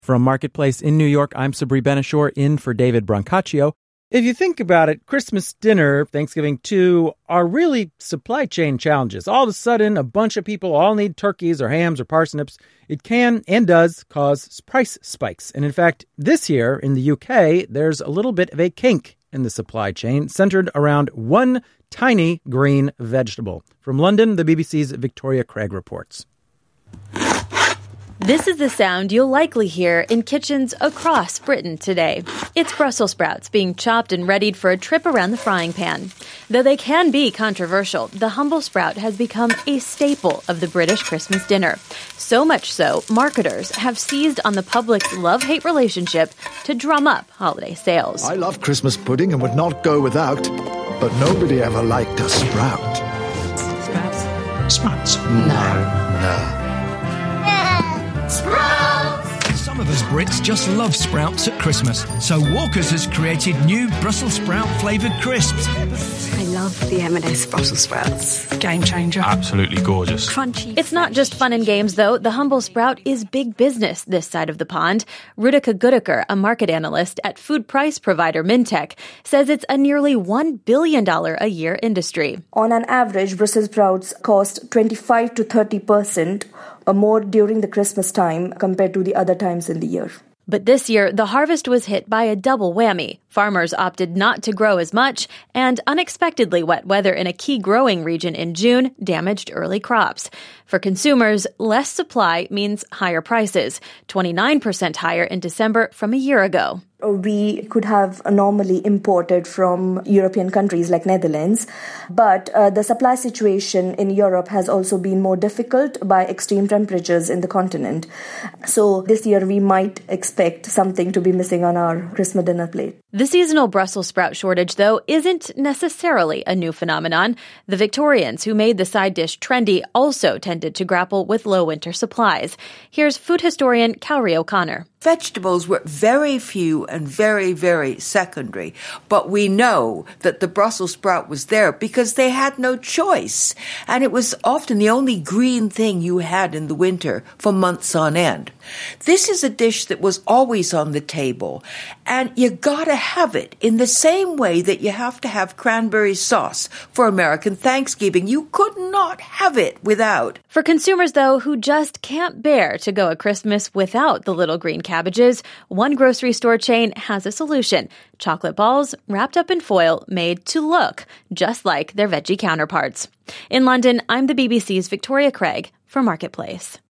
From Marketplace in New York, I'm Sabri Ben-Achour in for David Brancaccio. If you think about it, Christmas dinner, Thanksgiving too, are really supply chain challenges. All of a sudden, a bunch of people all need turkeys or hams or parsnips. It can and does cause price spikes. And in fact, this year in the UK, there's a little bit of a kink in the supply chain centered around one tiny green vegetable. From London, the BBC's Victoria Craig reports. This is the sound you'll likely hear in kitchens across Britain today. It's Brussels sprouts being chopped and readied for a trip around the frying pan. Though they can be controversial, the humble sprout has become a staple of the British Christmas dinner. So much so, marketers have seized on the public's love-hate relationship to drum up holiday sales. I love Christmas pudding and would not go without, but nobody ever liked a sprout. Sprouts? Sprouts? No. Sprouts! Some of us Brits just love sprouts at Christmas, so Walker's has created new Brussels sprout flavoured crisps. I love the M&S Brussels sprouts. Game changer. Absolutely gorgeous. Crunchy. It's not just fun and games, though. The humble sprout is big business this side of the pond. Rutika Goodacre, a market analyst at food price provider Mintech, says it's a nearly $1 billion a year industry. On an average, Brussels sprouts cost 25 to 30% more during the Christmas time compared to the other times in the year. But this year, the harvest was hit by a double whammy. Farmers opted not to grow as much, and unexpectedly wet weather in a key growing region in June damaged early crops. For consumers, less supply means higher prices, 29% higher in December from a year ago. We could have normally imported from European countries like Netherlands, but the supply situation in Europe has also been more difficult by extreme temperatures in the continent. So this year we might expect something to be missing on our Christmas dinner plate. The seasonal Brussels sprout shortage, though, isn't necessarily a new phenomenon. The Victorians who made the side dish trendy also tended to grapple with low winter supplies. Here's food historian Cowrie O'Connor. Vegetables were very few and very, very secondary. But we know that the Brussels sprout was there because they had no choice. And it was often the only green thing you had in the winter for months on end. This is a dish that was always on the table. And you gotta have it in the same way that you have to have cranberry sauce for American Thanksgiving. You could not have it without. For consumers, though, who just can't bear to go a Christmas without the little green cabbages, one grocery store chain has a solution. Chocolate balls wrapped up in foil made to look just like their veggie counterparts. In London, I'm the BBC's Victoria Craig for Marketplace.